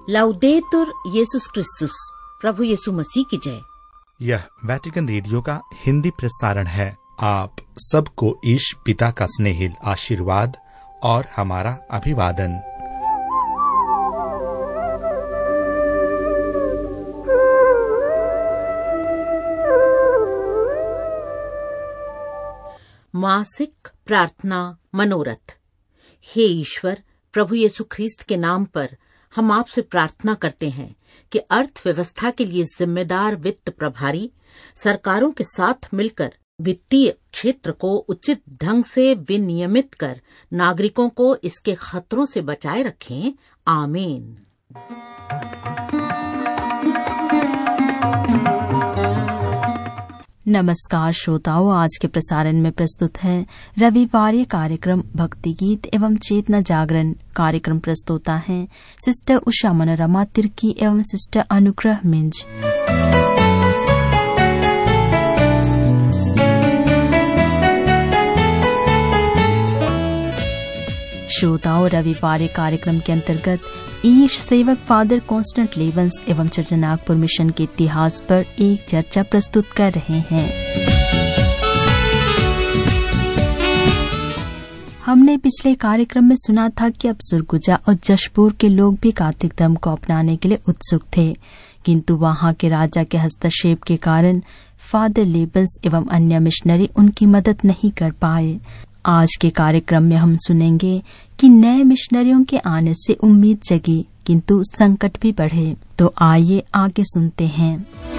लाउदेतुर येशुस क्रिस्तुस, प्रभु यीशु मसीह की जय। यह वेटिकन रेडियो का हिंदी प्रसारण है। आप सबको ईश पिता का स्नेहिल आशीर्वाद और हमारा अभिवादन। मासिक प्रार्थना मनोरथ। हे ईश्वर, प्रभु यीशु ख्रीस्त के नाम पर हम आपसे प्रार्थना करते हैं कि अर्थव्यवस्था के लिए जिम्मेदार वित्त प्रभारी सरकारों के साथ मिलकर वित्तीय क्षेत्र को उचित ढंग से विनियमित कर नागरिकों को इसके खतरों से बचाए रखें। आमीन। नमस्कार श्रोताओं, आज के प्रसारण में प्रस्तुत है रविवार कार्यक्रम भक्ति गीत एवं चेतना जागरण। कार्यक्रम प्रस्तुता है सिस्टर उषा मनोरमा तिर्की एवं सिस्टर अनुग्रह मिंज। श्रोताओं, रविवार कार्यक्रम के अंतर्गत ईश सेवक फादर कॉन्स्टेंट लेवंस एवं चट्टनागपुर मिशन के इतिहास पर एक चर्चा प्रस्तुत कर रहे हैं। हमने पिछले कार्यक्रम में सुना था कि अब सुरगुजा और जशपुर के लोग भी कार्तिक धर्म को अपनाने के लिए उत्सुक थे, किंतु वहां के राजा के हस्तक्षेप के कारण फादर लेवंस एवं अन्य मिशनरी उनकी मदद नहीं कर पाए। आज के कार्यक्रम में हम सुनेंगे कि नए मिशनरियों के आने से उम्मीद जगी, किंतु संकट भी बढ़े। तो आइए आगे सुनते हैं।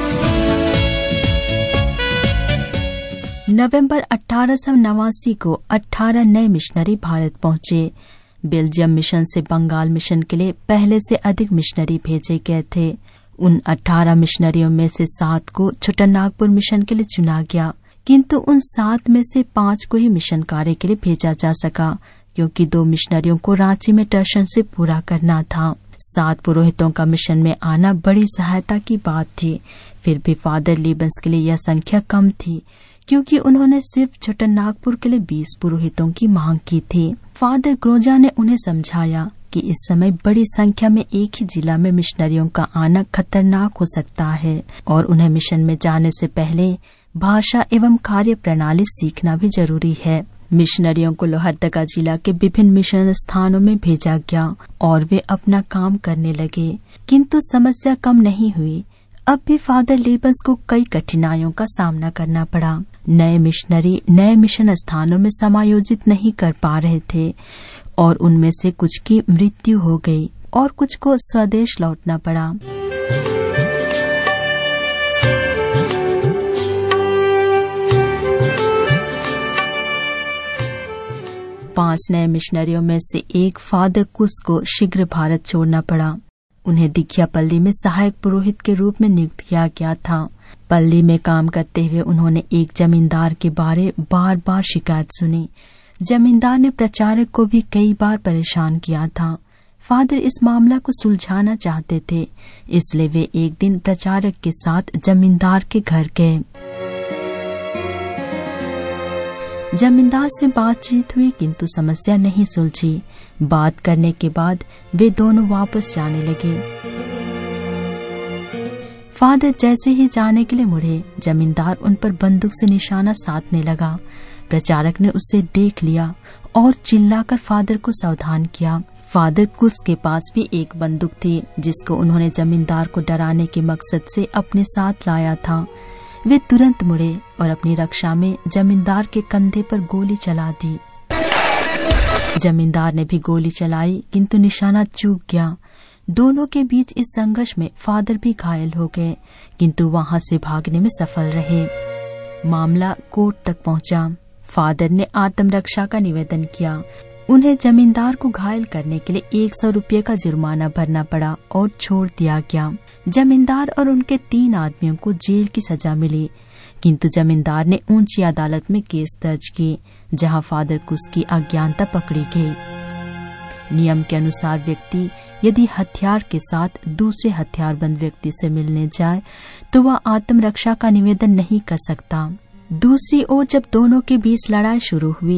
नवंबर 1889 को 18 नए मिशनरी भारत पहुंचे। बेल्जियम मिशन से बंगाल मिशन के लिए पहले से अधिक मिशनरी भेजे गए थे। उन 18 मिशनरियों में से 7 को चट्टनागपुर मिशन के लिए चुना गया, किंतु उन 7 में से 5 को ही मिशन कार्य के लिए भेजा जा सका, क्योंकि 2 मिशनरियों को रांची में टर्शन से पूरा करना था। 7 पुरोहितों का मिशन में आना बड़ी सहायता की बात थी। फिर भी फादर लेवंस के लिए यह संख्या कम थी, क्योंकि उन्होंने सिर्फ चट्टनागपुर के लिए 20 पुरोहितों की मांग की थी। फादर ग्रोजा ने उन्हें समझाया कि इस समय बड़ी संख्या में एक ही जिला में मिशनरियों का आना खतरनाक हो सकता है और उन्हें मिशन में जाने से पहले भाषा एवं कार्य प्रणाली सीखना भी जरूरी है। मिशनरियों को लोहरदगा जिला के विभिन्न मिशन स्थानों में भेजा गया और वे अपना काम करने लगे, किंतु समस्या कम नहीं हुई। अब भी फादर लेवंस को कई कठिनाइयों का सामना करना पड़ा। नए मिशनरी नए मिशन स्थानों में समायोजित नहीं कर पा रहे थे और उनमें से कुछ की मृत्यु हो गई और कुछ को स्वदेश लौटना पड़ा। 5 नए मिशनरियों में से एक फादर कुस को शीघ्र भारत छोड़ना पड़ा। उन्हें दिखियापल्ली में सहायक पुरोहित के रूप में नियुक्त किया गया था। पल्ली में काम करते हुए उन्होंने एक जमींदार के बारे बार बार शिकायत सुनी। जमींदार ने प्रचारक को भी कई बार परेशान किया था। फादर इस मामला को सुलझाना चाहते थे, इसलिए वे एक दिन प्रचारक के साथ जमींदार के घर गए। जमींदार से बातचीत हुई, किंतु समस्या नहीं सुलझी। बात करने के बाद वे दोनों वापस जाने लगे। फादर जैसे ही जाने के लिए मुड़े, जमींदार उन पर बंदूक से निशाना साधने लगा। प्रचारक ने उसे देख लिया और चिल्लाकर फादर को सावधान किया। फादर कुस के पास भी एक बंदूक थी, जिसको उन्होंने जमींदार को डराने के मकसद से अपने साथ लाया था। वे तुरंत मुड़े और अपनी रक्षा में जमींदार के कंधे पर गोली चला दी। जमींदार ने भी गोली चलाई, किंतु निशाना चूक गया। दोनों के बीच इस संघर्ष में फादर भी घायल हो गए, किंतु वहां से भागने में सफल रहे। मामला कोर्ट तक पहुंचा। फादर ने आत्मरक्षा का निवेदन किया। उन्हें जमींदार को घायल करने के लिए 100 रुपये का जुर्माना भरना पड़ा और छोड़ दिया गया। जमींदार और उनके 3 आदमियों को जेल की सजा मिली, किंतु जमींदार ने ऊंची अदालत में केस दर्ज की, जहां फादर कुस की अज्ञानता पकड़ी गई। नियम के अनुसार व्यक्ति यदि हथियार के साथ दूसरे हथियारबंद व्यक्ति से मिलने जाए तो वह आत्मरक्षा का निवेदन नहीं कर सकता। दूसरी ओर जब दोनों के बीच लड़ाई शुरू हुई, तो फादर को आक्रामक पाया गया। इस तरह जब मामला बिगड़ता जा रहा था, तब फादर कुस ने जमींदार को 100 रुपये का जुर्माना भरना पड़ा और छोड़ दिया गया। जमींदार ने भी गोली चलाई। फादर कुस के पास भी एक बंदूक थी, जिसको उन्होंने जमींदार को डराने के मकसद से अपने साथ लाया था।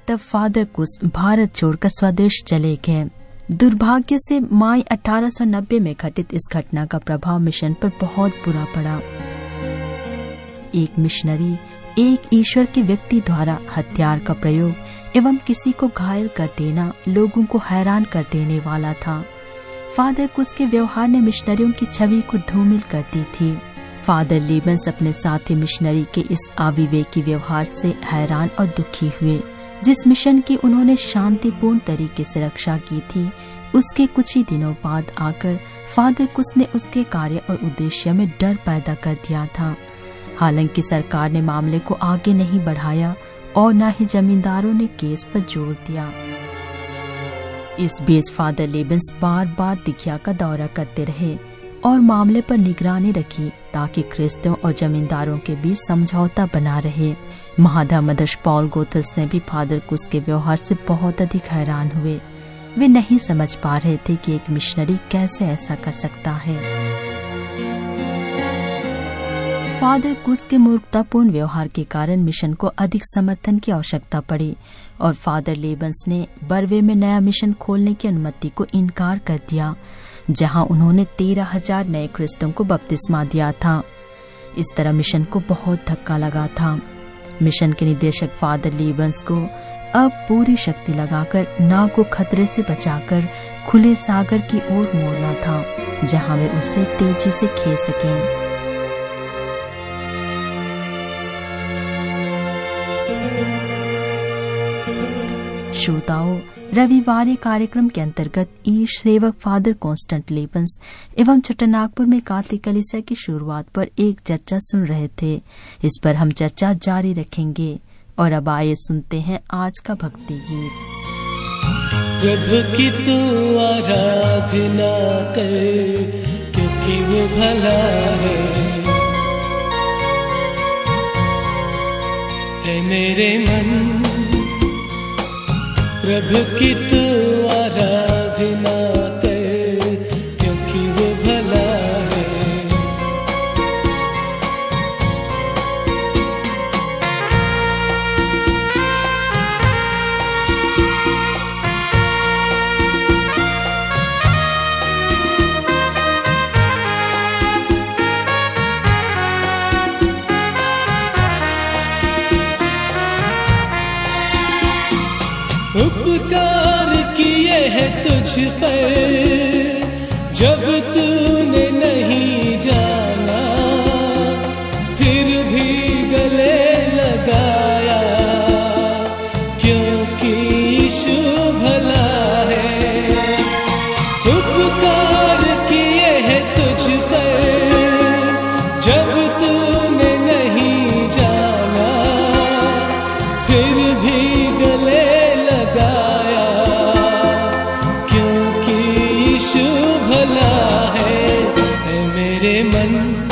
तब फादर कुश भारत छोड़कर स्वदेश चले गए। दुर्भाग्य से मई 1890 में घटित इस घटना का प्रभाव मिशन पर बहुत बुरा पड़ा। एक मिशनरी, एक ईश्वर के व्यक्ति द्वारा हथियार का प्रयोग एवं किसी को घायल कर देना लोगों को हैरान कर देने वाला था। फादर कुश के व्यवहार ने मिशनरियों की छवि को धूमिल कर दी थी। फादर लेबन्स अपने साथी मिशनरी के इस अविवेकी व्यवहार से हैरान और दुखी हुए। जिस मिशन की उन्होंने शांतिपूर्ण तरीके से रक्षा की थी, उसके कुछ ही दिनों बाद आकर फादर कुश ने उसके कार्य और उद्देश्य में डर पैदा कर दिया था। हालांकि सरकार ने मामले को आगे नहीं बढ़ाया और न ही जमींदारों ने केस पर जोर दिया। इस बीच फादर लेबन्स बार बार दिखिया का दौरा करते रहे और मामले पर निगरानी रखी ताकि ख्रिस्तियों और जमींदारों के बीच समझौता बना रहे। महाधर्मदर्श पॉल गोथस ने भी फादर कुश के व्यवहार से बहुत अधिक हैरान हुए। वे नहीं समझ पा रहे थे कि एक मिशनरी कैसे ऐसा कर सकता है। फादर कुश के मूर्खतापूर्ण व्यवहार के कारण मिशन को अधिक समर्थन की आवश्यकता पड़ी और फादर लेबन्स ने बर्वे में नया मिशन खोलने की अनुमति को इनकार कर दिया, जहां उन्होंने 13,000 नए ख्रिस्तियों को बपतिस्मा दिया था। इस तरह मिशन को बहुत धक्का लगा था। मिशन के निदेशक फादर लेबन्स को अब पूरी शक्ति लगाकर नाव को खतरे से बचाकर खुले सागर की ओर मोड़ना था, जहां वे उसे तेजी से खींच सकें। श्रोताओं, रविवार कार्यक्रम के अंतर्गत ईश सेवक फादर कॉन्स्टेंट लेबन्स एवं छोटानागपुर में कैथोलिक कलीसिया की शुरुआत पर एक चर्चा सुन रहे थे। इस पर हम चर्चा जारी रखेंगे और अब आइए सुनते हैं आज का भक्ति गीत। प्रभु की तू आराधना कर, क्योंकि वो भला है। ऐ मेरे मन प्रभु की तू आराधना कर, क्योंकि वो भला है। उपकार किए हैं तुझ पर जब तूने नहीं जाना, फिर भी गले लगाया, क्योंकि यीशु भला है। उपकार किए हैं तुझ पर जब तूने नहीं जाना, फिर भी गले लगाया, क्योंकि यीशु भला है। ऐ मेरे मन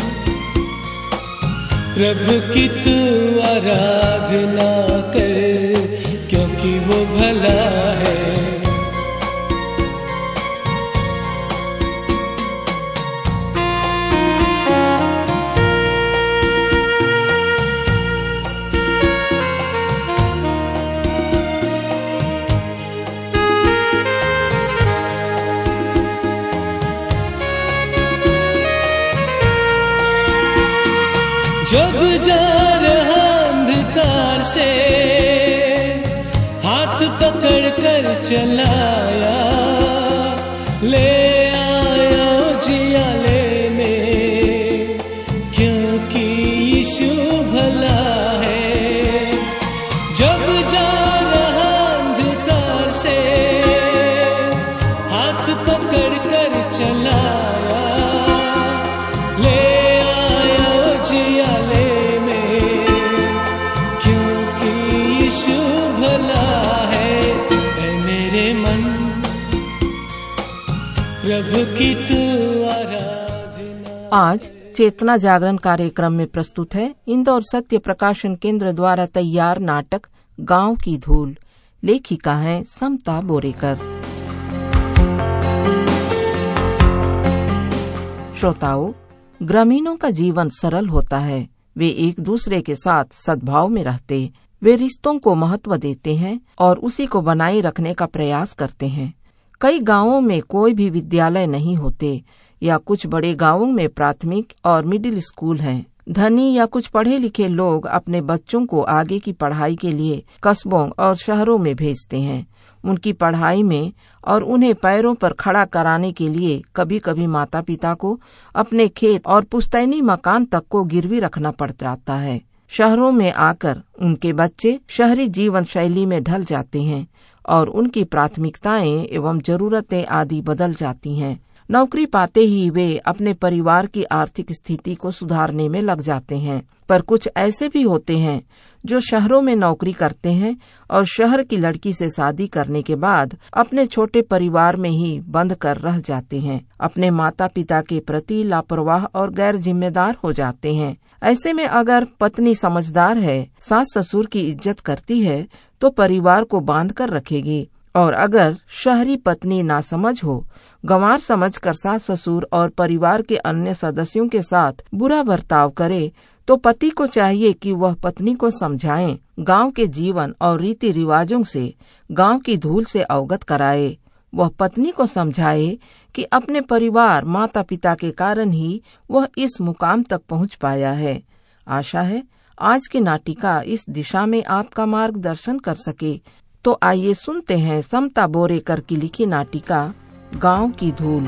प्रभु की तू आराधना कर, क्योंकि वो भला है। जब जा रहा अंधकार से हाथ पकड़ कर चलाया, ले आया जिया लेने, क्योंकि यीशु भला है। जब जा रहा अंधकार से हाथ पकड़ कर चलाया, ले आया जिया प्रभु की तू आराधना। आज चेतना जागरण कार्यक्रम में प्रस्तुत है इंदौर सत्य प्रकाशन केंद्र द्वारा तैयार नाटक गांव की धूल। लेखिका हैं समता बोरेकर। श्रोताओं, ग्रामीणों का जीवन सरल होता है। वे एक दूसरे के साथ सद्भाव में रहते, वे रिश्तों को महत्व देते हैं और उसी को बनाए रखने का प्रयास करते हैं। कई गांवों में कोई भी विद्यालय नहीं होते या कुछ बड़े गांवों में प्राथमिक और मिडिल स्कूल हैं। धनी या कुछ पढ़े लिखे लोग अपने बच्चों को आगे की पढ़ाई के लिए कस्बों और शहरों में भेजते हैं। उनकी पढ़ाई में और उन्हें पैरों पर खड़ा कराने के लिए कभी कभी माता पिता को अपने खेत और पुश्तैनी मकान तक को गिरवी रखना पड़ जाता है। शहरों में आकर उनके बच्चे शहरी जीवन शैली में ढल जाते हैं और उनकी प्राथमिकताएं एवं जरूरतें आदि बदल जाती हैं। नौकरी पाते ही वे अपने परिवार की आर्थिक स्थिति को सुधारने में लग जाते हैं। पर कुछ ऐसे भी होते हैं जो शहरों में नौकरी करते हैं और शहर की लड़की से शादी करने के बाद अपने छोटे परिवार में ही बंद कर रह जाते हैं। अपने माता पिता के प्रति लापरवाह और गैर जिम्मेदार हो जाते हैं। ऐसे में अगर पत्नी समझदार है, सास ससुर की इज्जत करती है तो परिवार को बांध कर रखेगी, और अगर शहरी पत्नी नासमझ हो, गंवार समझकर सास ससुर और परिवार के अन्य सदस्यों के साथ बुरा बर्ताव करे, तो पति को चाहिए कि वह पत्नी को समझाएं, गांव के जीवन और रीति रिवाजों से, गांव की धूल से अवगत कराए। वह पत्नी को समझाए कि अपने परिवार माता पिता के कारण ही वह इस मुकाम तक पहुंच पाया है। आशा है आज की नाटिका इस दिशा में आपका मार्गदर्शन कर सके। तो आइए सुनते हैं समता बोरेकर की लिखी नाटिका गांव की धूल।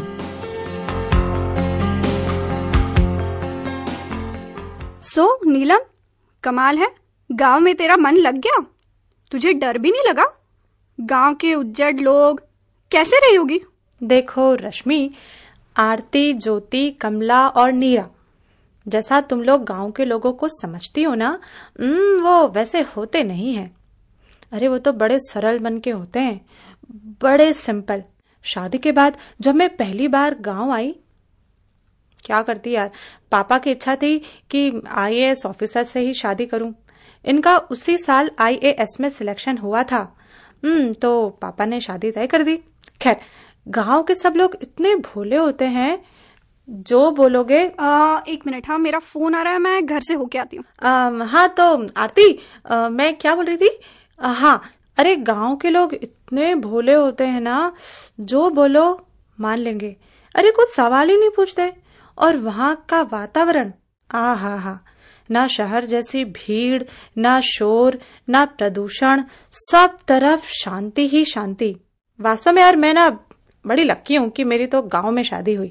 सो नीलम, कमाल है, गांव में तेरा मन लग गया। तुझे डर भी नहीं लगा? गांव के उज्जड लोग कैसे रही होगी? देखो रश्मि, आरती, ज्योति, कमला और नीरा जैसा तुम लोग गांव के लोगों को समझती हो ना, वो वैसे होते नहीं हैं। अरे वो तो बड़े सरल मन के होते हैं, बड़े सिंपल। शादी के बाद जब मैं पहली बार गांव आई, क्या करती यार, पापा की इच्छा थी कि आईएएस ऑफिसर से ही शादी करूं। इनका उसी साल आईएएस में सिलेक्शन हुआ था। तो पापा ने शादी तय कर दी। खैर, गांव के सब लोग इतने भोले होते हैं, जो बोलोगे। एक मिनट, हाँ मेरा फोन आ रहा है, मैं घर से होके आती हूँ। हाँ तो आरती, मैं क्या बोल रही थी, हाँ, अरे गांव के लोग इतने भोले होते हैं ना, जो बोलो मान लेंगे। अरे कुछ सवाल ही नहीं पूछते। और वहां का वातावरण, हा, ना शहर जैसी भीड़, ना शोर, ना प्रदूषण, सब तरफ शांति ही शांति। वास्तव में यार मैं ना बड़ी लक्की हूं कि मेरी तो गांव में शादी हुई।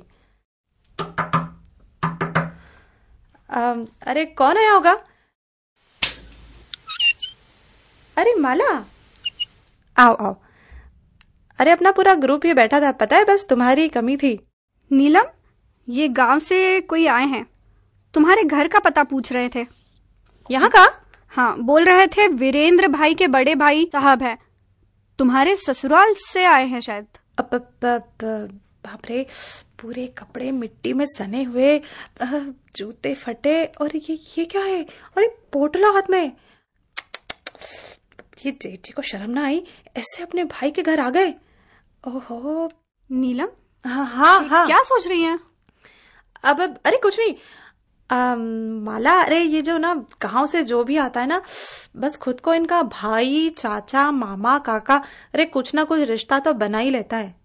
अरे कौन आया होगा? अरे माला, आओ। अरे अपना पूरा ग्रुप ये बैठा था, पता है, बस तुम्हारी कमी थी। नीलम, ये गांव से कोई आए हैं, तुम्हारे घर का पता पूछ रहे थे। यहाँ का? हाँ, बोल रहे थे वीरेंद्र भाई के बड़े भाई साहब है, तुम्हारे ससुराल से आए हैं शायद। बाप रे, पूरे कपड़े मिट्टी में सने हुए, जूते फटे, और ये क्या है? अरे पोटला हाथ में। ये जेठ जी को शर्म ना आई, ऐसे अपने भाई के घर आ गए। ओहो नीलम, हाँ, क्या सोच रही हैं? अब अरे कुछ नहीं माला, अरे ये जो ना गांव से जो भी आता है ना, बस खुद को इनका भाई, चाचा, मामा, काका, अरे कुछ ना कुछ रिश्ता तो बना ही लेता है।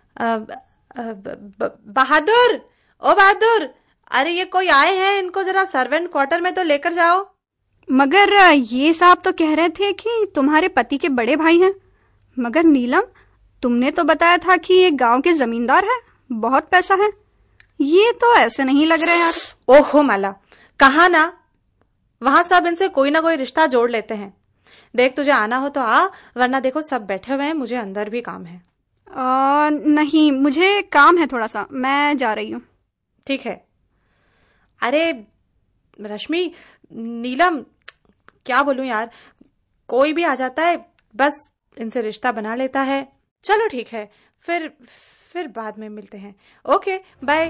बहादुर, ओ बहादुर, अरे ये कोई आए हैं, इनको जरा सर्वेंट क्वार्टर में तो लेकर जाओ। मगर ये साहब तो कह रहे थे कि तुम्हारे पति के बड़े भाई हैं। मगर नीलम, तुमने तो बताया था कि ये गांव के जमींदार है, बहुत पैसा है। ये तो ऐसे नहीं लग रहा यार। ओहो माला, कहा ना, वहां सब इनसे कोई ना कोई रिश्ता जोड़ लेते हैं। देख, तुझे आना हो तो आ, वरना देखो सब बैठे हुए हैं, मुझे अंदर भी काम है। नहीं, मुझे काम है थोड़ा सा, मैं जा रही हूँ। ठीक है। अरे रश्मि, नीलम, क्या बोलूं यार, कोई भी आ जाता है, बस इनसे रिश्ता बना लेता है। चलो ठीक है, फिर बाद में मिलते हैं। Okay, bye.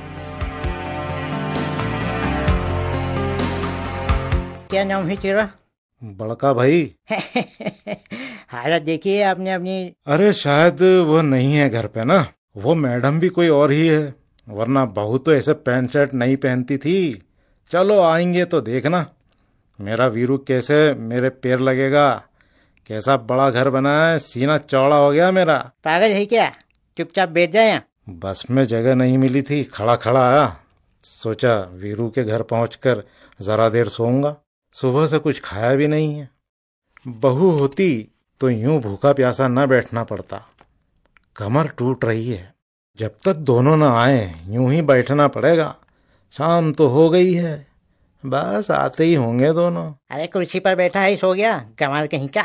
क्या नाम है तेरा? बड़का भाई। हालत देखिए आपने अपनी। अरे शायद वो नहीं है घर पे ना, वो मैडम भी कोई और ही है, वरना बहू तो ऐसे पैंट शर्ट नहीं पहनती थी। चलो आएंगे तो देखना। मेरा वीरू कैसे मेरे पैर लगेगा। कैसा बड़ा घर बना है, सीना चौड़ा हो गया मेरा। पागल है क्या, चुपचाप बैठ जाए यहाँ। बस में जगह नहीं मिली थी, खड़ा खड़ा आया। सोचा वीरू के घर पहुंचकर जरा देर सोऊंगा। सुबह से कुछ खाया भी नहीं है। बहू होती तो यूं भूखा प्यासा न बैठना पड़ता। कमर टूट रही है। जब तक दोनों न आए यूं ही बैठना पड़ेगा। शाम तो हो गई है, बस आते ही होंगे दोनों। अरे कुर्सी पर बैठा है, सो गया गंवार कहीं का।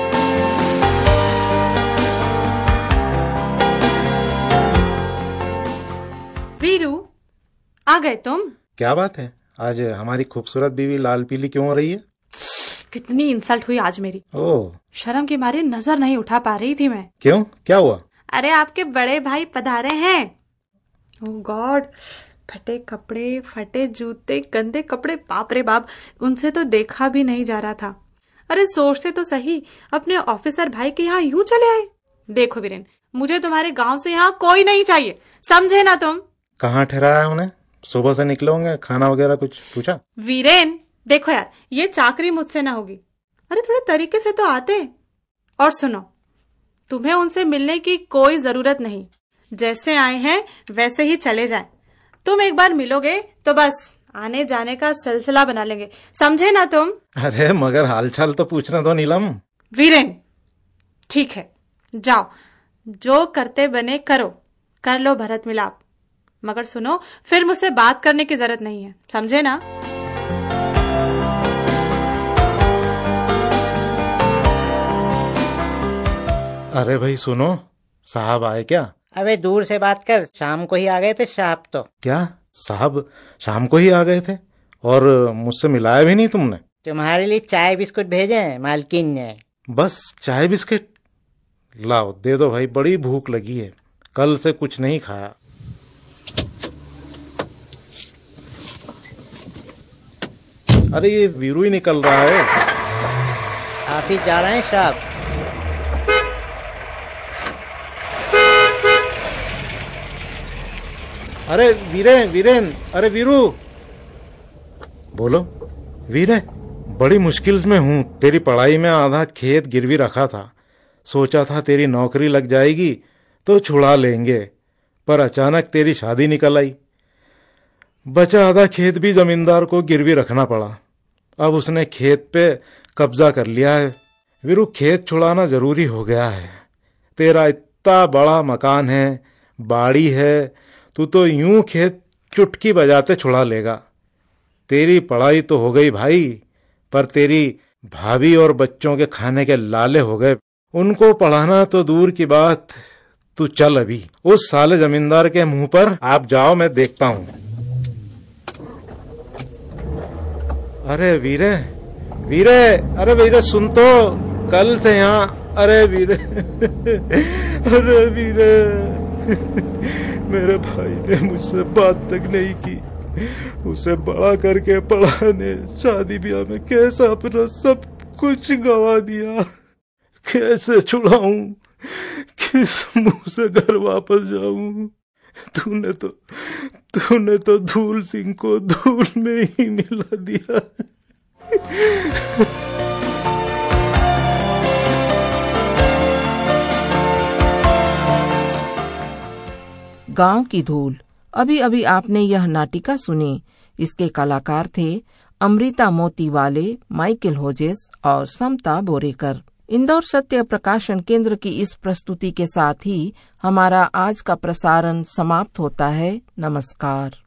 वीरू, आ गए तुम? क्या बात है, आज हमारी खूबसूरत बीवी लाल पीली क्यों हो रही है? कितनी इंसल्ट हुई आज मेरी। ओह, शर्म के मारे नजर नहीं उठा पा रही थी मैं। क्यों, क्या हुआ? अरे आपके बड़े भाई पधारे हैं। ओह गॉड, फटे कपड़े, फटे जूते, गंदे कपड़े, बाप रे बाप, उनसे तो देखा भी नहीं जा रहा था। अरे सोचते तो सही, अपने ऑफिसर भाई के यहाँ यूं चले आए। देखो वीरेन, मुझे तुम्हारे गांव से यहाँ कोई नहीं चाहिए, समझे ना तुम? कहाँ ठहराया उन्हें? सुबह से निकले होंगे, खाना वगैरह कुछ पूछा? वीरेन देखो यार, ये चाकरी मुझसे ना होगी। अरे थोड़े तरीके से तो आते। और सुनो, तुम्हें उनसे मिलने की कोई जरूरत नहीं। जैसे आए हैं वैसे ही चले जाएं। तुम एक बार मिलोगे तो बस आने जाने का सिलसिला बना लेंगे, समझे ना तुम? अरे मगर हालचाल तो पूछना दो नीलम। वीरेन ठीक है, जाओ जो करते बने करो, कर लो भरत मिलाप। मगर सुनो, फिर मुझसे बात करने की जरूरत नहीं है, समझे ना? अरे भाई सुनो, साहब आए क्या? अबे दूर से बात कर, शाम को ही आ गए थे साहब तो। क्या साहब शाम को ही आ गए थे और मुझसे मिलाया भी नहीं तुमने? तुम्हारे लिए चाय बिस्कुट भेजे हैं मालकिन ने। बस चाय बिस्किट? लाओ दे दो भाई, बड़ी भूख लगी है, कल से कुछ नहीं खाया। अरे ये वीरू ही निकल रहा है। ऑफिस जा रहे हैं साहब। अरे वीरेन, अरे वीरू। बोलो वीरे, बड़ी मुश्किल में हूँ। तेरी पढ़ाई में आधा खेत गिरवी रखा था। सोचा था तेरी नौकरी लग जाएगी तो छुड़ा लेंगे, पर अचानक तेरी शादी निकल आई। बचा आधा खेत भी जमींदार को गिरवी रखना पड़ा। अब उसने खेत पे कब्जा कर लिया है। वीरू, खेत छुड़ाना जरूरी हो गया है। तेरा इतना बड़ा मकान है, बाड़ी है, तू तो यूं खेत चुटकी बजाते छुड़ा लेगा। तेरी पढ़ाई तो हो गई भाई, पर तेरी भाभी और बच्चों के खाने के लाले हो गए। उनको पढ़ाना तो दूर की बात, तू चल अभी उस साले जमींदार के मुंह पर आप जाओ, मैं देखता हूं। अरे वीरे, अरे वीरे सुन तो, कल से यहाँ। अरे वीरे अरे वीरे, मेरे भाई ने मुझसे बात तक नहीं की। उसे बड़ा करके पढ़ाने, शादी ब्याह में कैसा अपना सब कुछ गवा दिया। कैसे छुड़ाऊं, किस मुंह से घर वापस जाऊं? तूने तो धूल सिंह को धूल में ही मिला दिया। गांव की धूल। अभी अभी आपने यह नाटिका सुनी। इसके कलाकार थे अमृता मोतीवाले, माइकल होजेस और समता बोरेकर। इंदौर सत्य प्रकाशन केंद्र की इस प्रस्तुति के साथ ही हमारा आज का प्रसारण समाप्त होता है। नमस्कार।